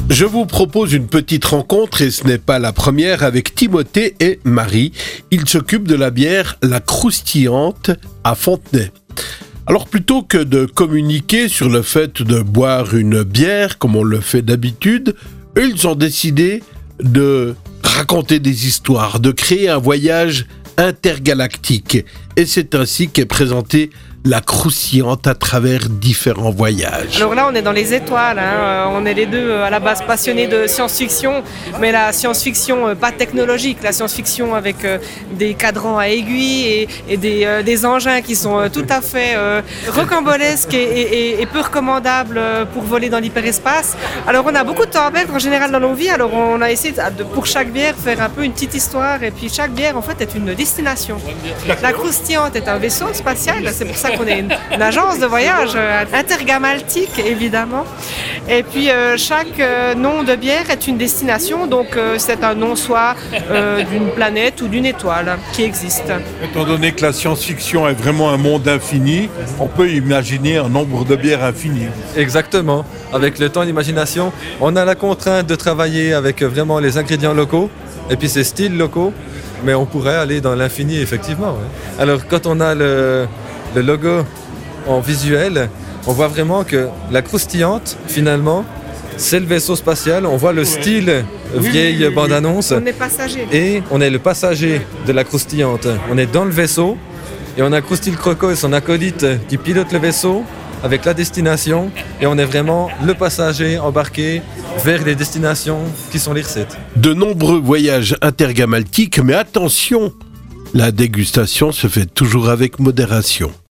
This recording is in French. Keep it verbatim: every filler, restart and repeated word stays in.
Je vous propose une petite rencontre et ce n'est pas la première avec Timothée et Marie. Ils s'occupent de la bière La Croustillante à Fontenay. Alors plutôt que de communiquer sur le fait de boire une bière comme on le fait d'habitude, eux, ils ont décidé de raconter des histoires, de créer un voyage intergalactique. Et c'est ainsi qu'est présentée La Croustillante à travers différents voyages. Alors là, on est dans les étoiles. Hein. On est les deux à la base passionnés de science-fiction, mais la science-fiction pas technologique, la science-fiction avec euh, des cadrans à aiguilles et, et des, euh, des engins qui sont euh, tout à fait euh, rocambolesques et, et, et peu recommandables pour voler dans l'hyperespace. Alors on a beaucoup de temps à perdre en général dans nos vies. Alors on a essayé de, pour chaque bière faire un peu une petite histoire et puis chaque bière en fait est une destination. La Croustillante est un vaisseau spatial, c'est pour ça qu'on est une, une agence de voyage euh, intergamaltique évidemment, et puis euh, chaque euh, nom de bière est une destination, donc euh, c'est un nom soit euh, d'une planète ou d'une étoile qui existe. Étant donné que la science-fiction est vraiment un monde infini, on peut imaginer un nombre de bières infini. Exactement, avec le temps et l'imagination, on a la contrainte de travailler avec vraiment les ingrédients locaux et puis ces styles locaux, mais on pourrait aller dans l'infini effectivement. Ouais. Alors quand on a le Le logo en visuel, on voit vraiment que la croustillante, finalement, c'est le vaisseau spatial. On voit le style vieille bande-annonce. On est passager. Et on est le passager de la croustillante. On est dans le vaisseau et on a Croustille Croco et son acolyte qui pilote le vaisseau avec la destination. Et on est vraiment le passager embarqué vers les destinations qui sont les recettes. De nombreux voyages intergamaltiques, mais attention, la dégustation se fait toujours avec modération.